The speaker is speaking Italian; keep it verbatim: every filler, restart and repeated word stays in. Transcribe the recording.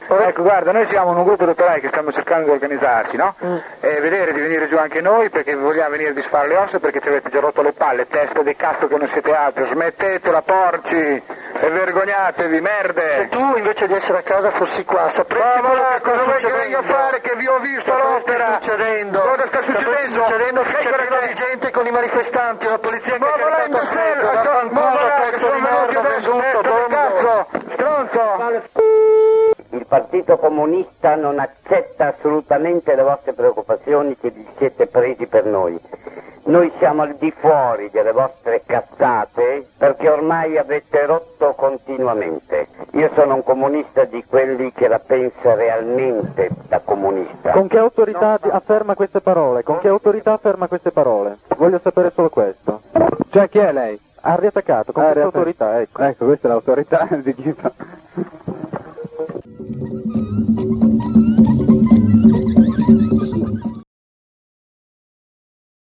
Ecco, guarda, noi siamo un gruppo di operai che stiamo cercando di organizzarci, no? Mm. E vedere di venire giù anche noi perché vogliamo venire a disfare le ossa perché ci avete già rotto le palle, testa di cazzo che non siete altro, smettetela porci e vergognatevi, merde! Se tu invece di essere a casa fossi qua, sapresti ma quello va, che cosa vuoi che venga venga a fare che vi ho visto all'opera? Cosa sta succedendo? Cosa sta succedendo? Sta succedendo che c'è pieno che... di gente con i manifestanti, la polizia che ha caricato a freddo, ma va, che sono venuti adesso, testa di cazzo, stronzo! Il Partito Comunista non accetta assolutamente le vostre preoccupazioni che vi siete presi per noi. Noi siamo al di fuori delle vostre cazzate perché ormai avete rotto continuamente. Io sono un comunista di quelli che la pensa realmente da comunista. Con che autorità afferma queste parole? Con che autorità afferma queste parole? Voglio sapere solo questo. Cioè chi è lei? Ha riattaccato, con Ah, che autorità? Ecco. Ecco, questa è l'autorità di chi fa...